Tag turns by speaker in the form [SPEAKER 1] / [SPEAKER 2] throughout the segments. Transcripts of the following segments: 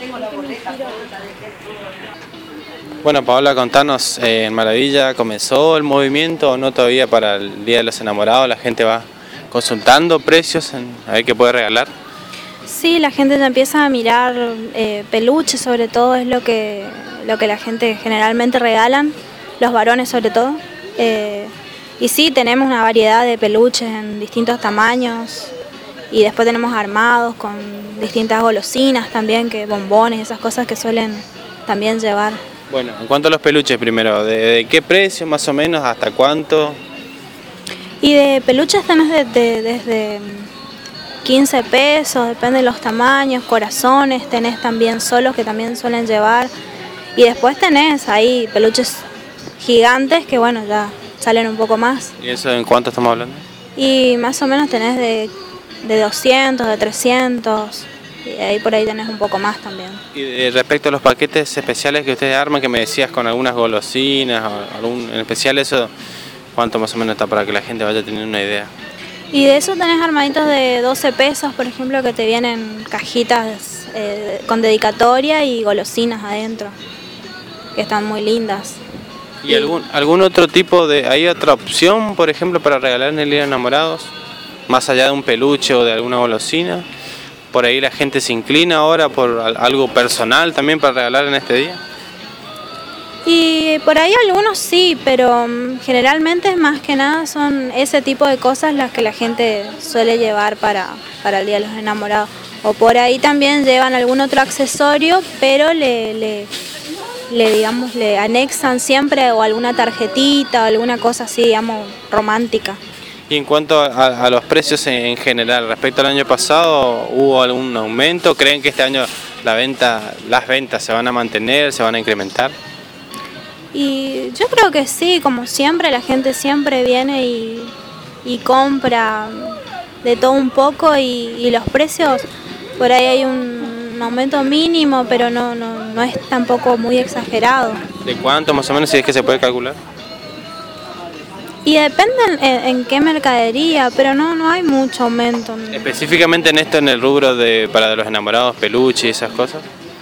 [SPEAKER 1] Bueno, Paola, contanos, en Maravilla, ¿comenzó el movimiento o no todavía para el Día de los Enamorados? ¿La gente va consultando precios a ver qué puede regalar?
[SPEAKER 2] Sí, la gente ya empieza a mirar peluches, sobre todo es lo que la gente generalmente regalan, los varones sobre todo. Y sí, tenemos una variedad de peluches en distintos tamaños y después tenemos armados con distintas golosinas también, que bombones, esas cosas que suelen también llevar.
[SPEAKER 1] Bueno, en cuanto a los peluches primero, ¿de qué precio más o menos, hasta cuánto?
[SPEAKER 2] Y de peluches tenés desde 15 pesos, depende de los tamaños, corazones, tenés también solos que también suelen llevar. Y después tenés ahí peluches gigantes que bueno, ya salen un poco más.
[SPEAKER 1] ¿Y eso en cuánto estamos hablando?
[SPEAKER 2] Y más o menos tenés de 200, de 300, y ahí por ahí tenés un poco más también.
[SPEAKER 1] Y respecto a los paquetes especiales que ustedes arman, que me decías con algunas golosinas, o en especial eso, ¿cuánto más o menos está para que la gente vaya teniendo una idea?
[SPEAKER 2] Y de eso tenés armaditos de 12 pesos, por ejemplo, que te vienen cajitas con dedicatoria y golosinas adentro, que están muy lindas.
[SPEAKER 1] ¿Y algún otro tipo hay otra opción, por ejemplo, para regalar en el Día de Enamorados? Más allá de un peluche o de alguna golosina, por ahí la gente se inclina ahora por algo personal también para regalar en este día.
[SPEAKER 2] Y por ahí algunos sí, pero generalmente más que nada son ese tipo de cosas las que la gente suele llevar para el Día de los Enamorados. O por ahí también llevan algún otro accesorio, pero le anexan siempre o alguna tarjetita o alguna cosa así, digamos, romántica.
[SPEAKER 1] Y en cuanto a los precios en general, respecto al año pasado, ¿hubo algún aumento? ¿Creen que este año las ventas se van a mantener, se van a incrementar?
[SPEAKER 2] Y yo creo que sí, como siempre, la gente siempre viene y compra de todo un poco y los precios, por ahí hay un aumento mínimo, pero no es tampoco muy exagerado.
[SPEAKER 1] ¿De cuánto más o menos, si es que se puede calcular?
[SPEAKER 2] Y depende en qué mercadería, pero no hay mucho aumento.
[SPEAKER 1] Específicamente en esto, en el rubro para los enamorados, peluches y esas cosas.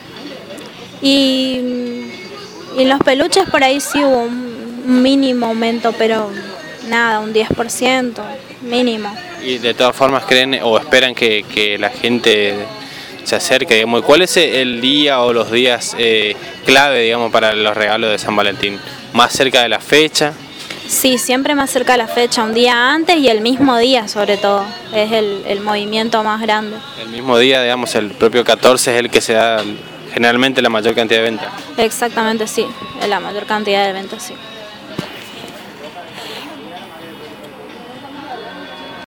[SPEAKER 2] Y en los peluches por ahí sí hubo un mínimo aumento, pero nada, un 10% mínimo.
[SPEAKER 1] Y de todas formas creen o esperan que la gente se acerque, digamos. ¿Cuál es el día o los días clave, digamos, para los regalos de San Valentín? ¿Más cerca de la fecha?
[SPEAKER 2] Sí, siempre más cerca de la fecha, un día antes y el mismo día sobre todo, es el movimiento más grande.
[SPEAKER 1] El mismo día, digamos, el propio 14 es el que se da generalmente la mayor cantidad de ventas.
[SPEAKER 2] Exactamente, sí, la mayor cantidad de ventas, sí.